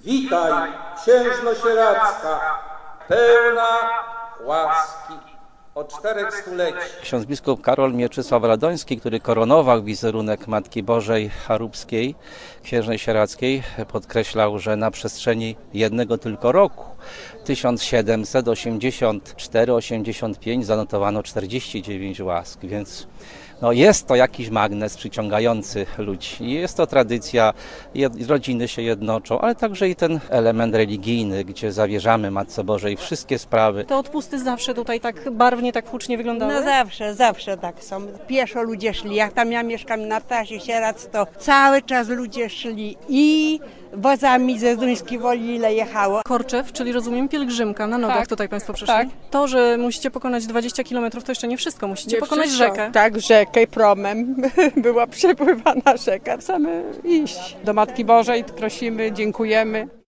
Witaj, księżno Sieradzka, pełna łaski od 4 stuleci. Ksiądz biskup Karol Mieczysław Radoński, który koronował wizerunek Matki Bożej Charubskiej, księżnej sieradzkiej, podkreślał, że na przestrzeni jednego tylko roku 1784-85 zanotowano 49 łask, więc jest to jakiś magnes przyciągający ludzi. Jest to tradycja, rodziny się jednoczą, ale także i ten element religijny, gdzie zawierzamy Matce Bożej wszystkie sprawy. Te odpusty zawsze tutaj tak barwnie, tak hucznie wyglądały? No zawsze tak są. Pieszo ludzie szli. Jak tam ja mieszkam na wsi Sieradz, to cały czas ludzie szli i wozami ze Zduńskiej Woli ile jechało. Korczew, czyli rozumiem pielgrzymka, na nogach tutaj Państwo przyszli. Tak. To, że musicie pokonać 20 km to jeszcze nie wszystko, musicie pokonać rzekę. Tak, rzekę promem była przepływana rzeka. Chcemy iść do Matki Bożej, prosimy, dziękujemy.